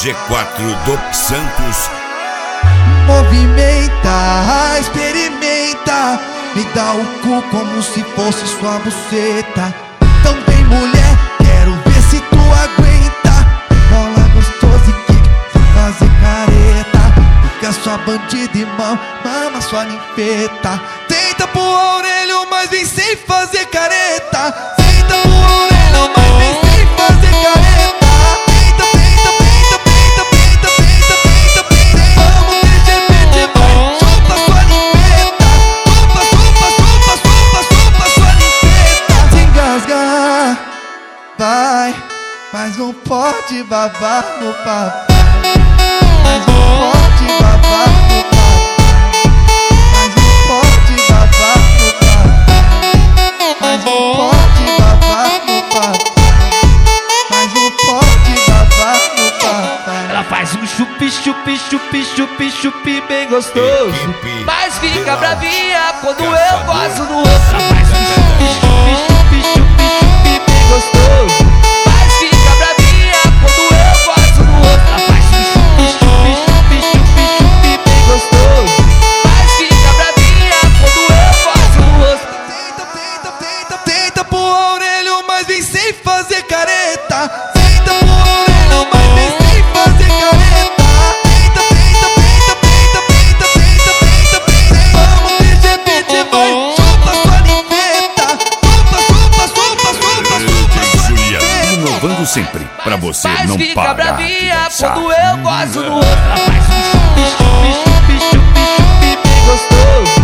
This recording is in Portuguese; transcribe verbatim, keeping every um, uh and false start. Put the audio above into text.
G quatro do Santos. Movimenta, experimenta, me dá o cu como se fosse sua buceta. Então vem mulher, quero ver se tu aguenta. Bola gostosa e kick, sem fazer careta. Fica sua bandida e mão, mama sua ninfeta. Tenta pro orelho, mas vem sem fazer careta. Tenta pro orelho, mas vem sem fazer careta. Tenta, tenta, tenta, tenta, tenta, tenta, tenta, tenta. Vamos T G P, vai, chupa sua ninfeta. Chupa, chupa, chupa, chupa, chupa sua ninfeta. Se engasgar, vai, mas não pode babar no papai. Mas não pode babar no papai. Mas não pode babar no papai. Mas não pode babar no papai. Mas não pode babar no papai. Ela faz um chupi, chupi, chupi, chupi, chupi bem gostoso. Equipe Mas fica Pelão, bravinha quando eu Caçador. gosto do outro. Ela faz um chupi, chupi, chupi, chupi, chupi bem gostoso. Mas fica bravinha quando eu gosto do outro. Ela faz um chupi, chupi, chupi, chupi, chupi bem gostoso. Mas fica bravinha quando eu gosto do outro. Tenta, tenta, tenta, tenta pro orelho, mas vem sem fazer careta. Tenta pro orelho, mas vem sem fazer careta. Tenta, tenta, tenta, tenta, tenta, tenta, tenta, tenta. Vamos T G P, vai, chupa sua ninfeta. Chupa, chupa, chupa, chupa, chupa sua Juliano, ninfeta. inovando sempre pra você Mas não fica parar de bravinha dançar. quando eu gosto do outro. Ela faz um chupi, chupi, chupi, chupi, chupi bem gostoso.